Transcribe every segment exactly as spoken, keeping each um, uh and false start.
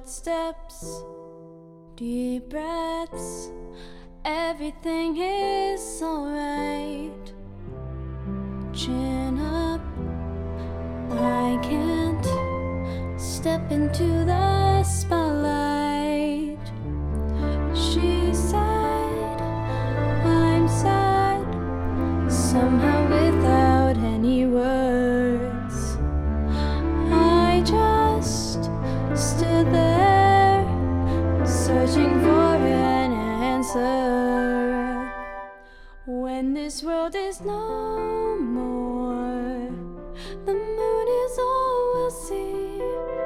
footsteps, deep breaths, everything is alright. Chin up, I can't step into the spotlight. She said, I'm sad, somehow without any words. I just stood there, searching for an answer. When this world is no more, the moon is all we'll see.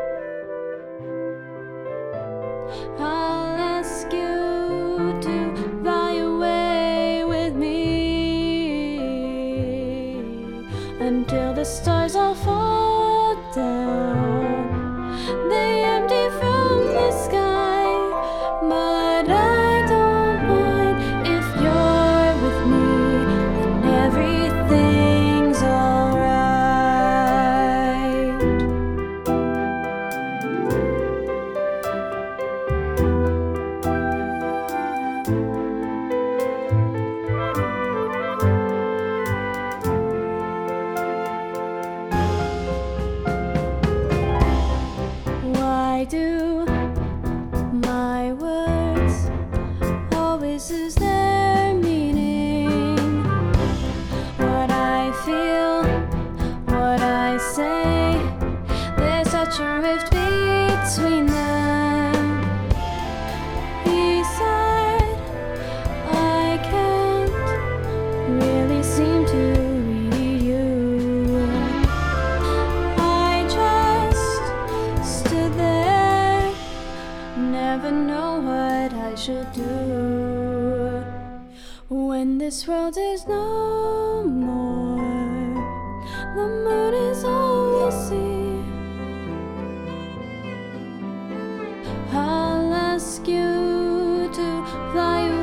I'll ask you to fly away with me until the stars all fall down. They empty from the sky, but I don't mind if you're with me and everything's alright. Why do my words always lose their meaning? What I feel, what I say, there's such a rift between them. He said, I can't really seem to read you. I just stood there, never know what I should do. When this world is no more, the moon is all we'll see. I'll ask you to fly away